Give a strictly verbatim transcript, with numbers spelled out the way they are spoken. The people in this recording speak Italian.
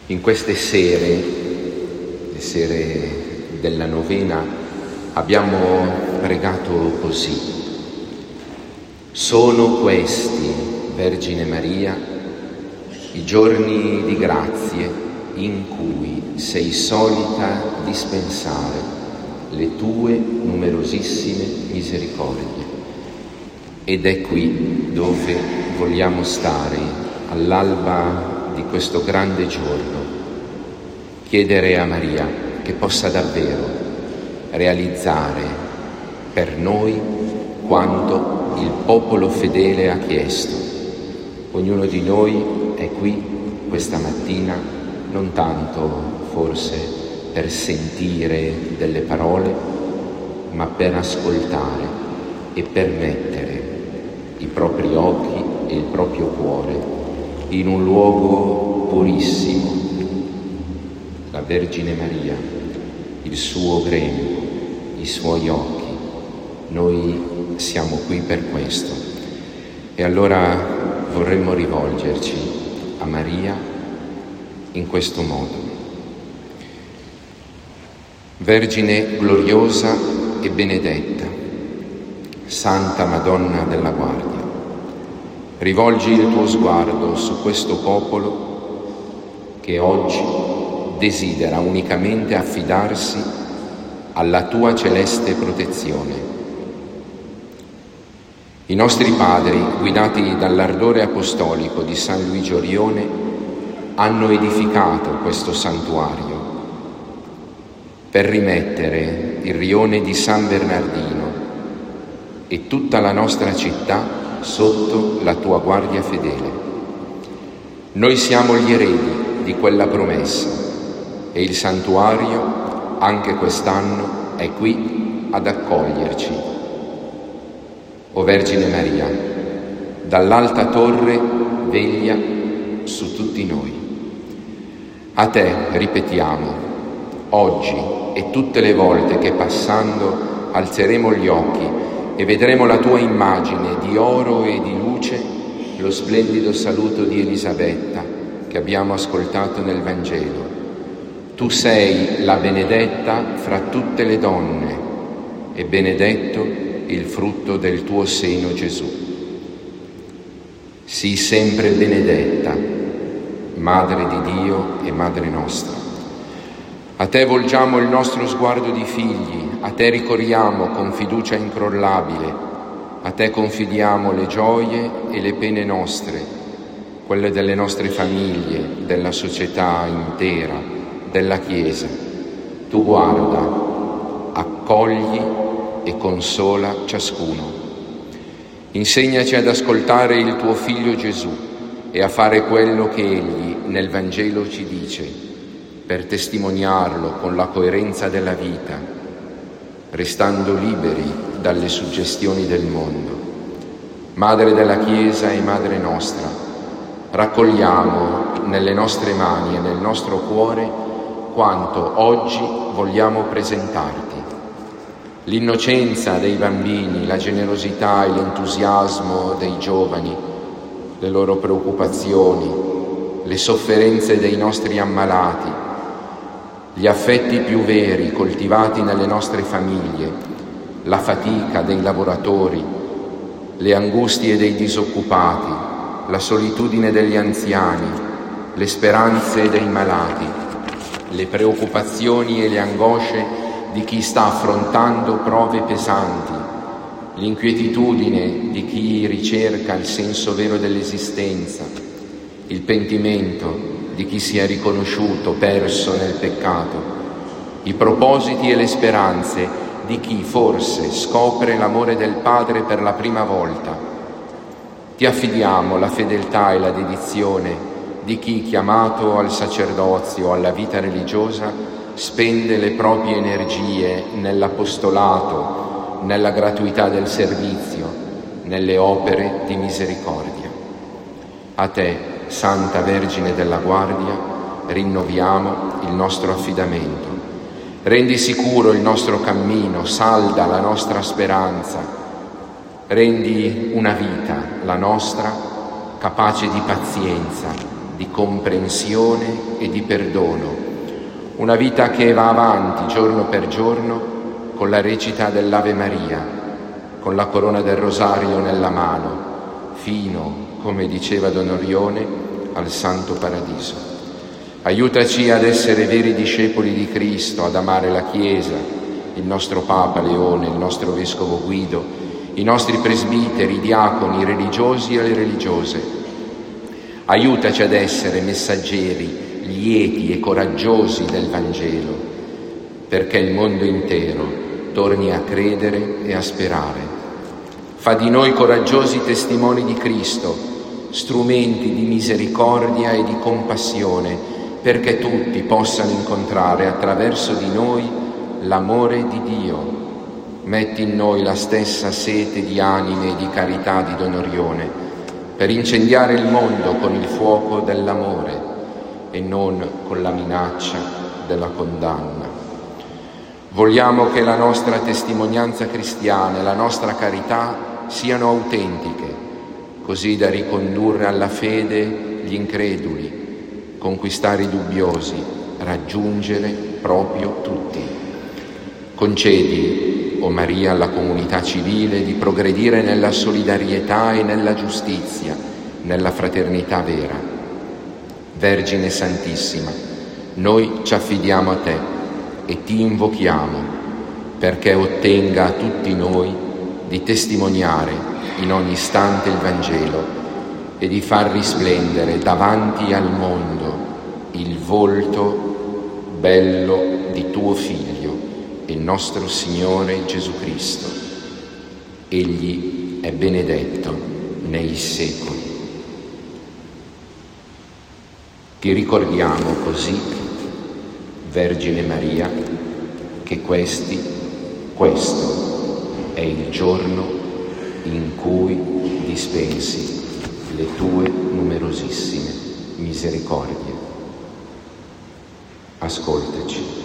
In queste sere, le sere della novena, abbiamo pregato così: sono questi, Vergine Maria, i giorni di grazie in cui sei solita dispensare le tue numerosissime misericordie. Ed è qui dove vogliamo stare all'alba di questo grande giorno, chiedere a Maria che possa davvero realizzare per noi quanto il popolo fedele ha chiesto. Ognuno di noi è qui questa mattina non tanto forse per sentire delle parole, ma per ascoltare e per mettere i propri occhi e il proprio cuore in un luogo purissimo, la Vergine Maria, il suo grembo, i suoi occhi. Noi siamo qui per questo. E allora vorremmo rivolgerci a Maria in questo modo. Vergine gloriosa e benedetta, Santa Madonna della Guardia, rivolgi il tuo sguardo su questo popolo che oggi desidera unicamente affidarsi alla tua celeste protezione. I nostri padri, guidati dall'ardore apostolico di San Luigi Orione, hanno edificato questo santuario per rimettere il rione di San Bernardino e tutta la nostra città sotto la tua guardia fedele. Noi siamo gli eredi di quella promessa e il santuario anche quest'anno è qui ad accoglierci. O Vergine Maria, dall'alta torre veglia su tutti noi. A te ripetiamo, oggi e tutte le volte che passando alzeremo gli occhi e vedremo la tua immagine di oro e di luce, lo splendido saluto di Elisabetta che abbiamo ascoltato nel Vangelo. Tu sei la benedetta fra tutte le donne e benedetto il frutto del tuo seno, Gesù. Sii sempre benedetta, Madre di Dio e Madre nostra. A te volgiamo il nostro sguardo di figli, a te ricorriamo con fiducia incrollabile, a te confidiamo le gioie e le pene nostre, quelle delle nostre famiglie, della società intera, della Chiesa. Tu guarda, accogli e consola ciascuno. Insegnaci ad ascoltare il tuo Figlio Gesù e a fare quello che Egli nel Vangelo ci dice, per testimoniarlo con la coerenza della vita, restando liberi dalle suggestioni del mondo. Madre della Chiesa e Madre nostra, raccogliamo nelle nostre mani e nel nostro cuore quanto oggi vogliamo presentarti. L'innocenza dei bambini, la generosità e l'entusiasmo dei giovani, le loro preoccupazioni, le sofferenze dei nostri ammalati, gli affetti più veri coltivati nelle nostre famiglie, la fatica dei lavoratori, le angustie dei disoccupati, la solitudine degli anziani, le speranze dei malati, le preoccupazioni e le angosce di chi sta affrontando prove pesanti, l'inquietudine di chi ricerca il senso vero dell'esistenza, il pentimento di chi si è riconosciuto perso nel peccato, i propositi e le speranze di chi forse scopre l'amore del Padre per la prima volta. Ti affidiamo la fedeltà e la dedizione di chi, chiamato al sacerdozio, alla vita religiosa, spende le proprie energie nell'apostolato, nella gratuità del servizio, nelle opere di misericordia. A te, Santa Vergine della Guardia, rinnoviamo il nostro affidamento. Rendi sicuro il nostro cammino, salda la nostra speranza. Rendi una vita, la nostra, capace di pazienza, di di comprensione e di perdono, una vita che va avanti giorno per giorno con la recita dell'Ave Maria, con la corona del rosario nella mano, fino, come diceva Don Orione, al Santo Paradiso. Aiutaci ad essere veri discepoli di Cristo, ad amare la Chiesa, il nostro Papa Leone, il nostro Vescovo Guido, i nostri presbiteri, i diaconi, i religiosi e le religiose. Aiutaci ad essere messaggeri, lieti e coraggiosi del Vangelo, perché il mondo intero torni a credere e a sperare. Fa di noi coraggiosi testimoni di Cristo, strumenti di misericordia e di compassione, perché tutti possano incontrare attraverso di noi l'amore di Dio. Metti in noi la stessa sete di anime e di carità di Don Orione, per incendiare il mondo con il fuoco dell'amore e non con la minaccia della condanna. Vogliamo che la nostra testimonianza cristiana e la nostra carità siano autentiche, così da ricondurre alla fede gli increduli, conquistare i dubbiosi, raggiungere proprio tutti. Concedi, o Maria, alla comunità civile di progredire nella solidarietà e nella giustizia, nella fraternità vera. Vergine Santissima, noi ci affidiamo a te e ti invochiamo perché ottenga a tutti noi di testimoniare in ogni istante il Vangelo e di far risplendere davanti al mondo il volto bello di tuo Figlio e nostro Signore Gesù Cristo. Egli è benedetto nei secoli. Ti ricordiamo così, Vergine Maria, che questi, questo è il giorno in cui dispensi le tue numerosissime misericordie. Ascoltaci.